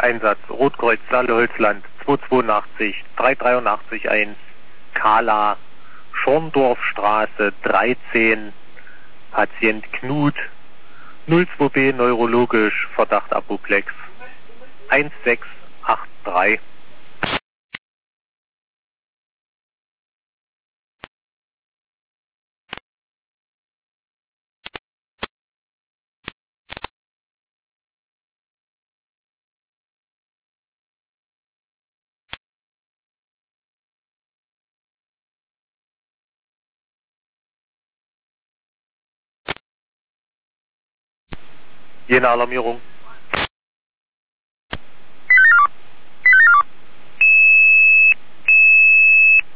Einsatz Rotkreuz Saale-Holzland 282 383 1 Kala Schorndorfstraße 13 Patient Knut 02B neurologisch Verdacht Apoplex 1683. Jene Alarmierung.